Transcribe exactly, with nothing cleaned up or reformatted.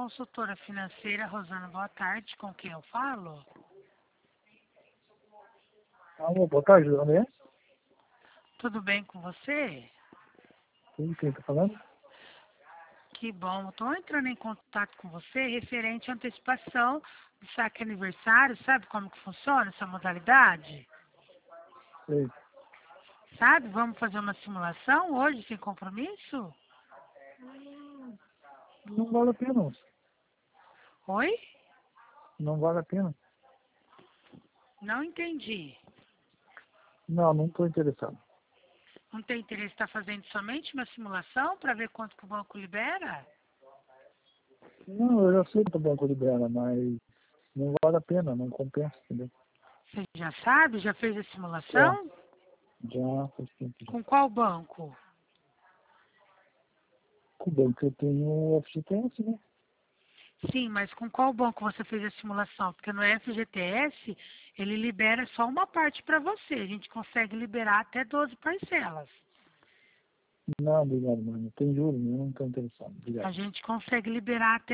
consultora financeira, Rosana, boa tarde, com quem eu falo? Alô, boa tarde, André. Tudo bem com você? Quem está falando? Que bom, estou entrando em contato com você referente à antecipação do saque aniversário, sabe como que funciona essa modalidade? Sei. Sabe, vamos fazer uma simulação hoje sem compromisso? Não vale a pena, moço. Oi? Não vale a pena. Não entendi. Não, não estou interessado. Não tem interesse em estar fazendo somente uma simulação para ver quanto que o banco libera? Não, eu já sei que o banco libera, mas não vale a pena, não compensa, entendeu? Você já sabe? Já fez a Já, simulação? já faz tempo já. Com qual banco? Com o banco eu tenho o F G T S, né? Sim, mas com qual banco você fez a simulação? Porque no F G T S, ele libera só uma parte para você. A gente consegue liberar até doze parcelas. Não, obrigado, mano. Tem juros, eu não estou interessado. A Obrigado. gente consegue liberar até